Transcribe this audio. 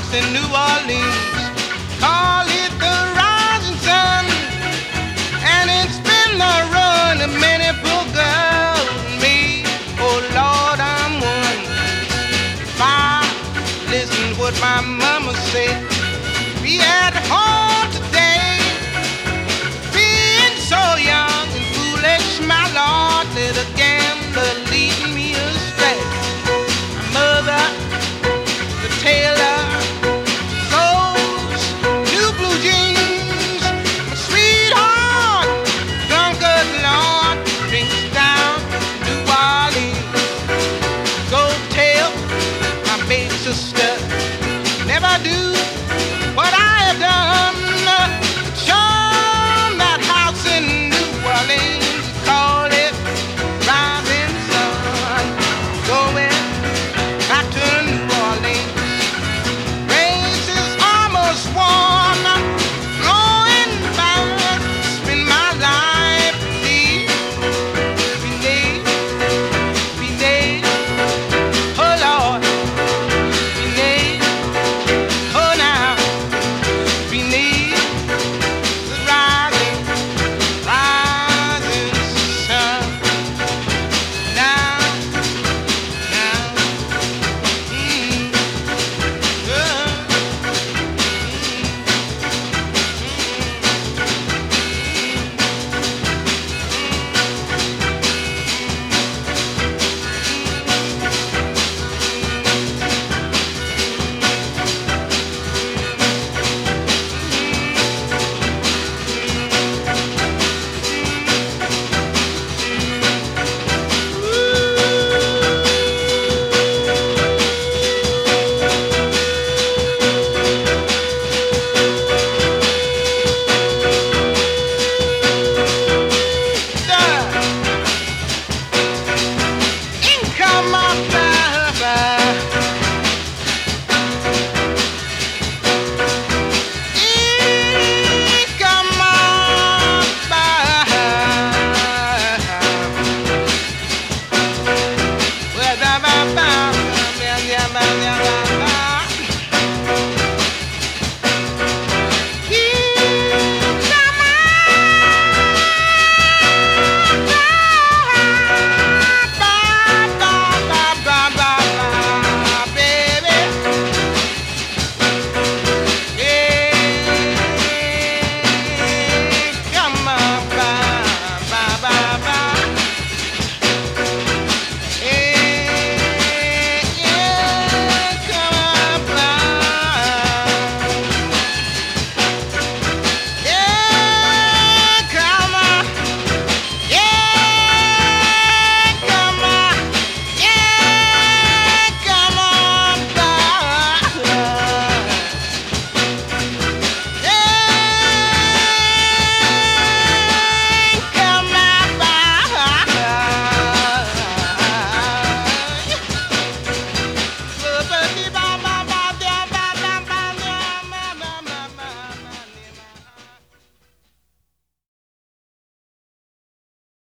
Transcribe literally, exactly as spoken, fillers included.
house in New Orleans. Call it the rising sun, and it's been the ruin of many poor girls and me. Oh Lord, I'm one. If I listen what my mama said, be at home today, being so young and foolish, my Lord, let a gambler lead me astray. My mother, the tailor, soles, new blue jeans. My sweetheart, drunkard Lord, drinks down New Orleans. Go tell my baby sister